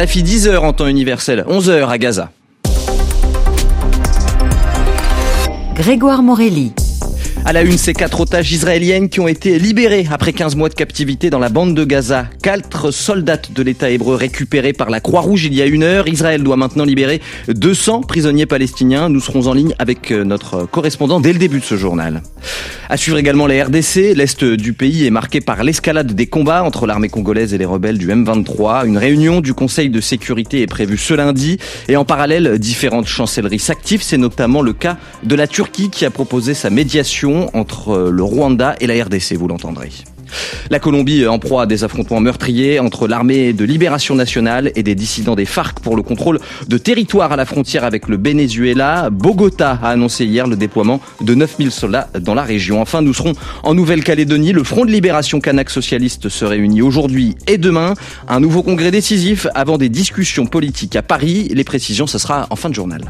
RFI 10h en temps universel, 11h à Gaza. Grégoire Morelli. À la une, ces 4 otages israéliennes qui ont été libérés après 15 mois de captivité dans la bande de Gaza. 4 soldats de l'État hébreu récupérés par la Croix-Rouge il y a 1 heure. Israël doit maintenant libérer 200 prisonniers palestiniens. Nous serons en ligne avec notre correspondant dès le début de ce journal. À suivre également les RDC. L'Est du pays est marqué par l'escalade des combats entre l'armée congolaise et les rebelles du M23. Une réunion du Conseil de sécurité est prévue ce lundi. Et en parallèle, différentes chancelleries s'activent. C'est notamment le cas de la Turquie qui a proposé sa médiation entre le Rwanda et la RDC, vous l'entendrez. La Colombie en proie à des affrontements meurtriers entre l'armée de libération nationale et des dissidents des FARC pour le contrôle de territoires à la frontière avec le Venezuela. Bogota a annoncé hier le déploiement de 9000 soldats dans la région. Enfin, nous serons en Nouvelle-Calédonie. Le Front de libération kanak socialiste se réunit aujourd'hui et demain. Un nouveau congrès décisif avant des discussions politiques à Paris. Les précisions, ce sera en fin de journal.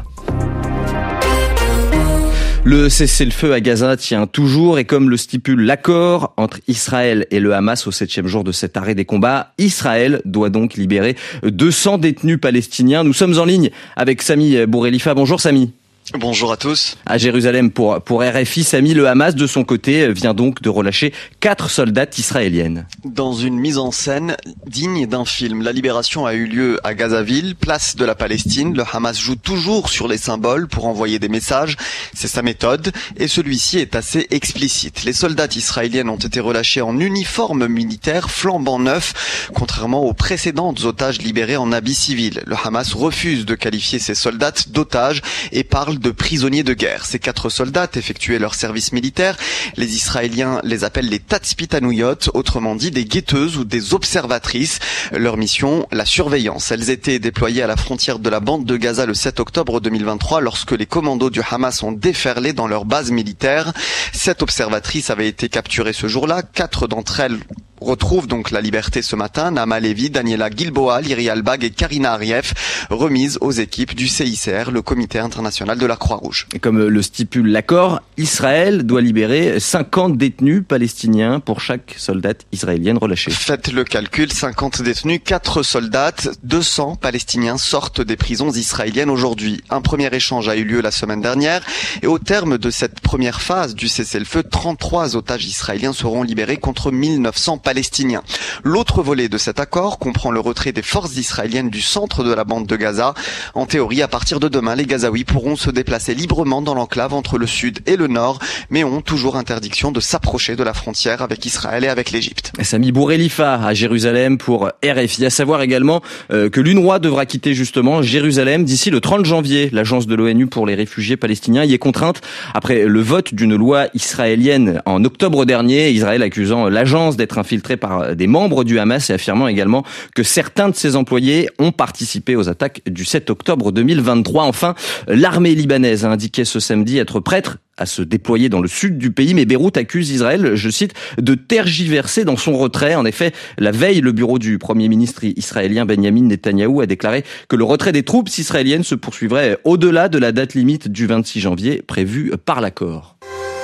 Le cessez-le-feu à Gaza tient toujours et comme le stipule l'accord entre Israël et le Hamas au 7e jour de cet arrêt des combats, Israël doit donc libérer 200 détenus palestiniens. Nous sommes en ligne avec Sami Bourelifa. Bonjour Sami. Bonjour à tous. À Jérusalem pour RFI, Sami, le Hamas de son côté vient donc de relâcher 4 soldates israéliennes. Dans une mise en scène digne d'un film, la libération a eu lieu à Gazaville, place de la Palestine. Le Hamas joue toujours sur les symboles pour envoyer des messages. C'est sa méthode et celui-ci est assez explicite. Les soldates israéliennes ont été relâchées en uniforme militaire flambant neuf, contrairement aux précédentes otages libérés en habit civil. Le Hamas refuse de qualifier ces soldates d'otages et parle de prisonniers de guerre. Ces 4 soldats effectuaient leur service militaire. Les Israéliens les appellent les Tatspitanouyot, autrement dit des guetteuses ou des observatrices. Leur mission, la surveillance. Elles étaient déployées à la frontière de la bande de Gaza le 7 octobre 2023 lorsque les commandos du Hamas ont déferlé dans leur base militaire. 7 observatrices avaient été capturées ce jour-là. 4 d'entre elles retrouvent donc la liberté ce matin. Nama Levi, Daniela Gilboa, Liri Albag et Karina Arief, remises aux équipes du CICR, le Comité international de la Croix-Rouge. Et comme le stipule l'accord, Israël doit libérer 50 détenus palestiniens pour chaque soldate israélienne relâchée. Faites le calcul, 50 détenus, 4 soldats, 200 Palestiniens sortent des prisons israéliennes aujourd'hui. Un premier échange a eu lieu la semaine dernière et au terme de cette première phase du cessez-le-feu, 33 otages israéliens seront libérés contre 1900 Palestiniens. L'autre volet de cet accord comprend le retrait des forces israéliennes du centre de la bande de Gaza. En théorie, à partir de demain, les Gazaouis pourront se déplacer librement dans l'enclave entre le sud et le nord, mais ont toujours interdiction de s'approcher de la frontière avec Israël et avec l'Égypte. Sami Bourelifa à Jérusalem pour RFI. À savoir également que l'UNRWA devra quitter justement Jérusalem d'ici le 30 janvier. L'agence de l'ONU pour les réfugiés palestiniens y est contrainte après le vote d'une loi israélienne en octobre dernier. Israël accusant l'agence d'être infiltrée par des membres du Hamas et affirmant également que certains de ses employés ont participé aux attaques du 7 octobre 2023. Enfin, l'armée libanaise a indiqué ce samedi être prête à se déployer dans le sud du pays, mais Beyrouth accuse Israël, je cite, de tergiverser dans son retrait. En effet, la veille, le bureau du Premier ministre israélien Benyamin Netanyahou a déclaré que le retrait des troupes israéliennes se poursuivrait au-delà de la date limite du 26 janvier prévue par l'accord.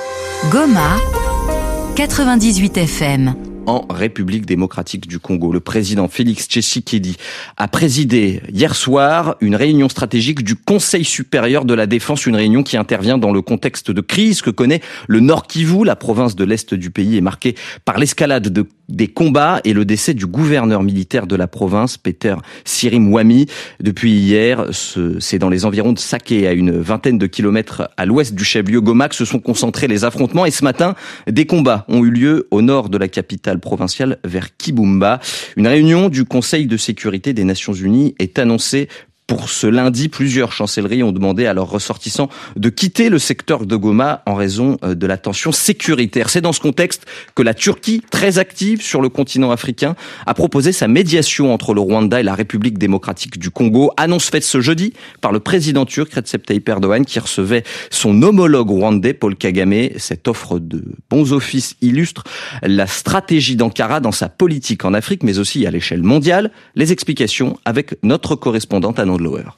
Goma, 98 FM. En République démocratique du Congo, le président Félix Tshisekedi a présidé hier soir une réunion stratégique du Conseil supérieur de la défense, une réunion qui intervient dans le contexte de crise que connaît le Nord Kivu. La province de l'Est du pays est marquée par l'escalade des combats et le décès du gouverneur militaire de la province, Peter Sirimwami. Depuis hier, c'est dans les environs de Saké, à une vingtaine de kilomètres à l'ouest du chef-lieu Goma, que se sont concentrés les affrontements. Et ce matin, des combats ont eu lieu au nord de la capitale provinciale vers Kibumba. Une réunion du Conseil de sécurité des Nations Unies est annoncée pour ce lundi. Plusieurs chancelleries ont demandé à leurs ressortissants de quitter le secteur de Goma en raison de la tension sécuritaire. C'est dans ce contexte que la Turquie, très active sur le continent africain, a proposé sa médiation entre le Rwanda et la République démocratique du Congo. Annonce faite ce jeudi par le président turc Recep Tayyip Erdogan qui recevait son homologue rwandais Paul Kagame. Cette offre de bons offices illustre la stratégie d'Ankara dans sa politique en Afrique, mais aussi à l'échelle mondiale. Les explications avec notre correspondante Anand Lower.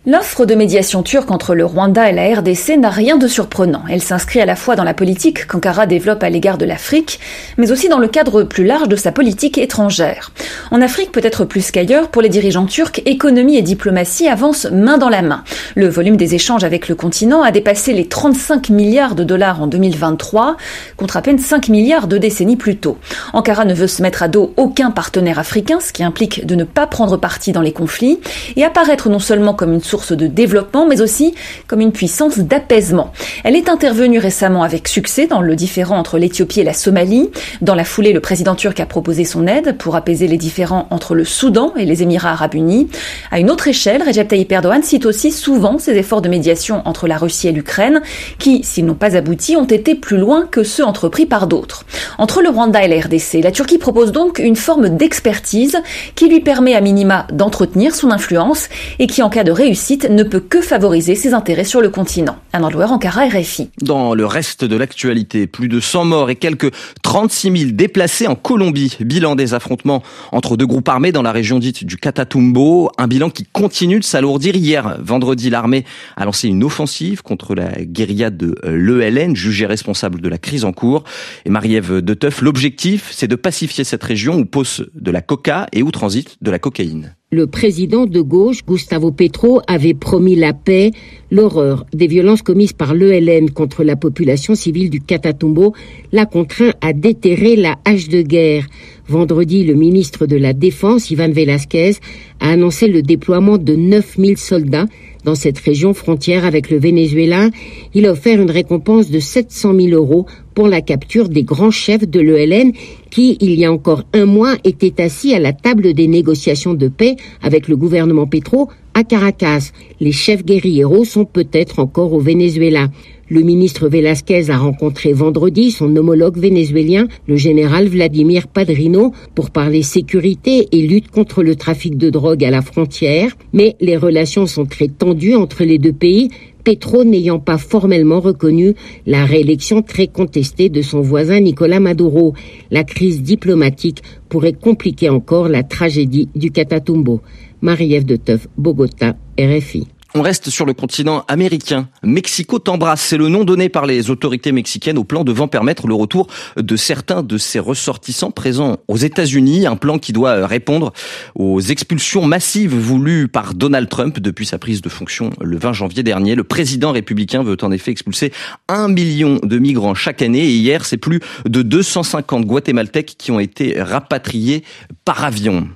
L'offre de médiation turque entre le Rwanda et la RDC n'a rien de surprenant. Elle s'inscrit à la fois dans la politique qu'Ankara développe à l'égard de l'Afrique, mais aussi dans le cadre plus large de sa politique étrangère. En Afrique, peut-être plus qu'ailleurs, pour les dirigeants turcs, économie et diplomatie avancent main dans la main. Le volume des échanges avec le continent a dépassé les 35 milliards de dollars en 2023, contre à peine 5 milliards 2 décennies plus tôt. Ankara ne veut se mettre à dos aucun partenaire africain, ce qui implique de ne pas prendre parti dans les conflits, et apparaître non seulement comme une source de développement, mais aussi comme une puissance d'apaisement. Elle est intervenue récemment avec succès dans le différend entre l'Éthiopie et la Somalie. Dans la foulée, le président turc a proposé son aide pour apaiser les différends entre le Soudan et les Émirats arabes unis. À une autre échelle, Recep Tayyip Erdogan cite aussi souvent ses efforts de médiation entre la Russie et l'Ukraine, qui, s'ils n'ont pas abouti, ont été plus loin que ceux entrepris par d'autres. Entre le Rwanda et la RDC, la Turquie propose donc une forme d'expertise qui lui permet à minima d'entretenir son influence et qui, en cas de réussite, ne peut que favoriser ses intérêts sur le continent. Anne Louer, Ankara, RFI. Dans le reste de l'actualité, plus de 100 morts et quelques 36 000 déplacés en Colombie. Bilan des affrontements entre deux groupes armés dans la région dite du Catatumbo. Un bilan qui continue de s'alourdir. Hier, vendredi, l'armée a lancé une offensive contre la guérilla de l'ELN, jugée responsable de la crise en cours. Et Marie-Ève de Teuf, l'objectif, c'est de pacifier cette région où pousse de la coca et où transite de la cocaïne. Le président de gauche, Gustavo Petro, avait promis la paix. L'horreur des violences commises par l'ELN contre la population civile du Catatumbo l'a contraint à déterrer la hache de guerre. Vendredi, le ministre de la Défense, Iván Velázquez, a annoncé le déploiement de 9000 soldats dans cette région frontière avec le Venezuela. Il a offert une récompense de 700 000 € pour la capture des grands chefs de l'ELN qui, il y a encore un mois, étaient assis à la table des négociations de paix avec le gouvernement Petro à Caracas. Les chefs guérilleros sont peut-être encore au Venezuela. Le ministre Velázquez a rencontré vendredi son homologue vénézuélien, le général Vladimir Padrino, pour parler sécurité et lutte contre le trafic de drogue à la frontière. Mais les relations sont très tendues entre les deux pays, Petro n'ayant pas formellement reconnu la réélection très contestée de son voisin Nicolás Maduro. La crise diplomatique pourrait compliquer encore la tragédie du Catatumbo. Marie-Ève de Teuf, Bogota, RFI. On reste sur le continent américain. Mexico t'embrasse, c'est le nom donné par les autorités mexicaines au plan devant permettre le retour de certains de ses ressortissants présents aux États-Unis. Un plan qui doit répondre aux expulsions massives voulues par Donald Trump depuis sa prise de fonction le 20 janvier dernier. Le président républicain veut en effet expulser 1 million de migrants chaque année. Et hier, c'est plus de 250 Guatémaltèques qui ont été rapatriés par avion.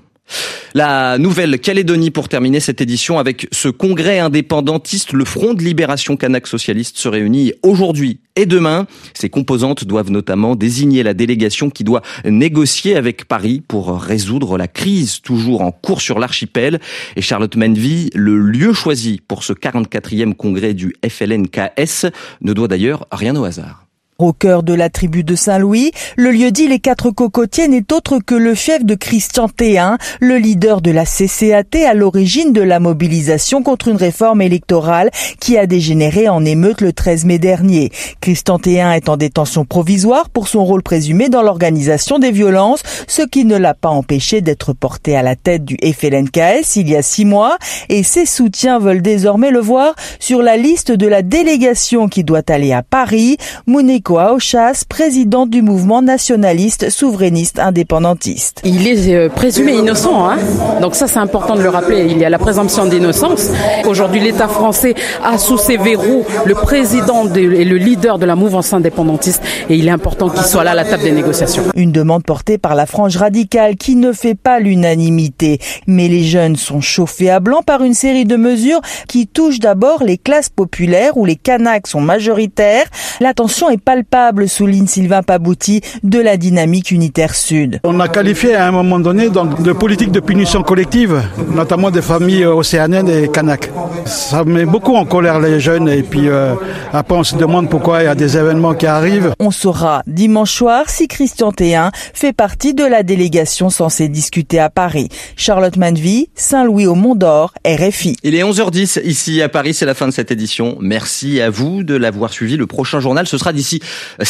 La Nouvelle-Calédonie pour terminer cette édition avec ce congrès indépendantiste. Le Front de Libération Kanak Socialiste se réunit aujourd'hui et demain. Ses composantes doivent notamment désigner la délégation qui doit négocier avec Paris pour résoudre la crise toujours en cours sur l'archipel. Et Charlotte Menvy, le lieu choisi pour ce 44e congrès du FLNKS, ne doit d'ailleurs rien au hasard. Au cœur de la tribu de Saint-Louis, le lieu-dit Les Quatre Cocotiers n'est autre que le fief de Christian Théin, le leader de la CCAT à l'origine de la mobilisation contre une réforme électorale qui a dégénéré en émeute le 13 mai dernier. Christian Théin est en détention provisoire pour son rôle présumé dans l'organisation des violences, ce qui ne l'a pas empêché d'être porté à la tête du FLNKS il y a 6 mois, et ses soutiens veulent désormais le voir sur la liste de la délégation qui doit aller à Paris. Mounico Auchas, président du mouvement nationaliste souverainiste indépendantiste. Il est présumé innocent, donc ça c'est important de le rappeler, il y a la présomption d'innocence. Aujourd'hui l'État français a sous ses verrous le président et le leader de la mouvance indépendantiste et il est important qu'il soit là à la table des négociations. Une demande portée par la frange radicale qui ne fait pas l'unanimité. Mais les jeunes sont chauffés à blanc par une série de mesures qui touchent d'abord les classes populaires où les Kanaks sont majoritaires. La tension est palpable, souligne Sylvain Pabouti de la Dynamique Unitaire Sud. On a qualifié à un moment donné de politique de punition collective, notamment des familles océaniennes et Kanaks. Ça met beaucoup en colère les jeunes et puis après on se demande pourquoi il y a des événements qui arrivent. On saura dimanche soir si Christian Théin fait partie de la délégation censée discuter à Paris. Charlotte Menvy, Saint-Louis au Mont-d'Or, RFI. Il est 11h10 ici à Paris, c'est la fin de cette édition. Merci à vous de l'avoir suivi. Le prochain journal, ce sera d'ici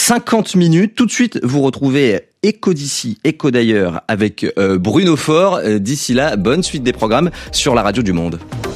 50 minutes. Tout de suite, vous retrouvez Écho d'ici, Écho d'ailleurs avec Bruno Faure. D'ici là, bonne suite des programmes sur la radio du Monde.